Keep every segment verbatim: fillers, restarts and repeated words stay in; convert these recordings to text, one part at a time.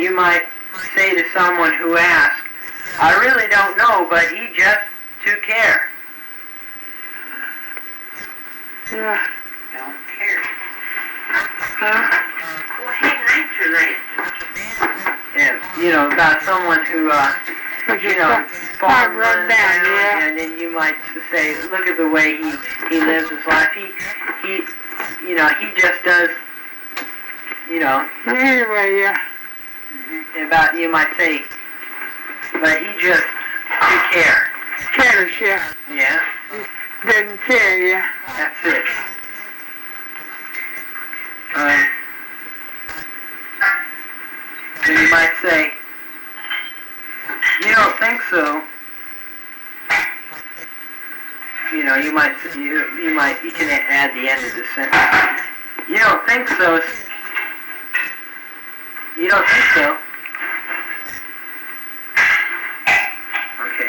you might say to someone who asks, I really don't know, but he just took care. Yeah. Don't care. Huh? Well, he nature that. Yeah, you know, about someone who, uh, But you you know, know, falls run down, yeah. and then you might say, look at the way he, he lives his life. He, he, you know, he just does, you know, Anyway, yeah. about, you might say, but he just took care. Careless, yeah. Yeah, Doesn't care, yeah. that's it. Um, so you might say, you don't think so. You know, you might, you, you might, you can add the end of the sentence. You don't think so. You don't think so. Okay.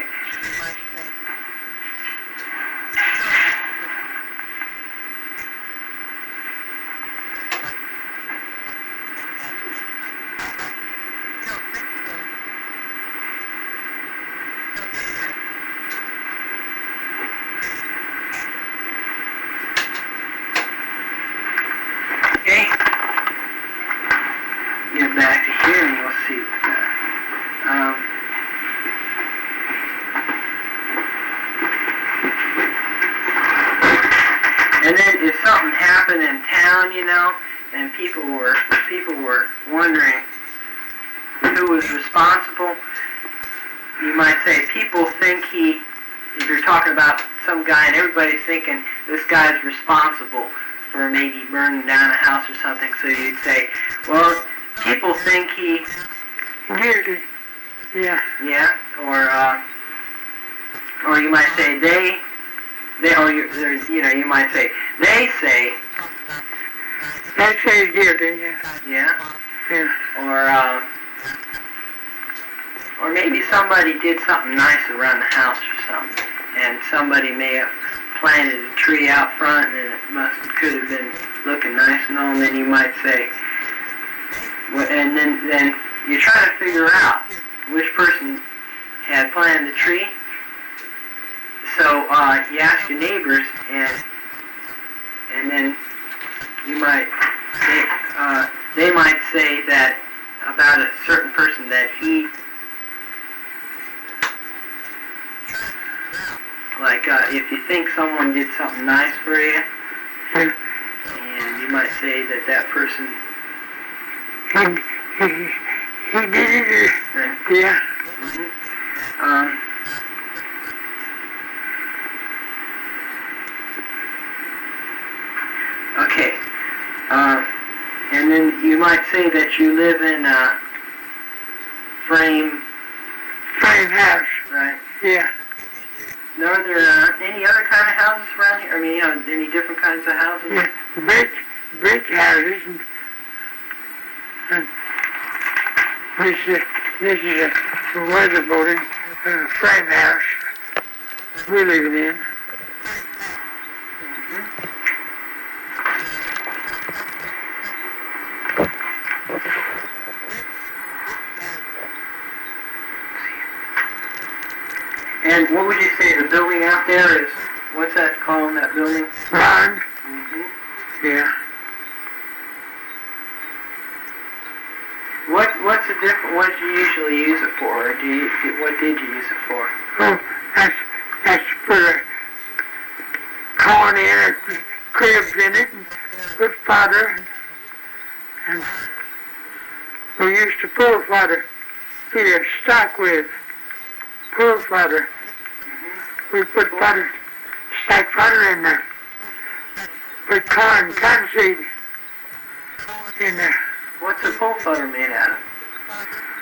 Okay. Get back to here and you'll see. Um, and then if something happened in town, you know, and people were people were wondering who was responsible, you might say people think he. If you're talking about some guy and everybody's thinking this guy's responsible for maybe burning down a house or something, so you'd say, well, people think he, Guilty. Yeah. yeah, or uh, or you might say they, they, or you, you know, you might say they say, That says guilty, yeah. yeah, Yeah. or uh, or maybe somebody did something nice around the house or something, and somebody may have planted a tree out front, and it must could have been looking nice and all. And then you might say, well, and then then you're trying to figure out which person had planted the tree. So uh, you ask your neighbors, and and then you might they, uh, they might say that about a certain person that he. Like, uh, if you think someone did something nice for you, Yeah. and you might say that that person, He, he, he did it. uh, Yeah. mhm, um, okay, uh, and then you might say that you live in a frame, Frame house. right? Yeah. Are there uh, any other kind of houses around here? I mean, you know, any different kinds of houses? Yeah. Brick, brick houses. And, and this, is this is a weather building, uh, frame house we're living in. And what would you say the building out there is? What's that called, that building? Barn. Mm-hmm. Yeah. What What's the different? What do you usually use it for? Or do you? What did you use it for? Oh, that's, that's put a corn in it, cribs in it, and put fodder. And we used to pull fodder, feed a stock with, pull fodder. We put fodder, stack fodder in there. Put corn, cottonseed in there. What's a pole fodder made out of?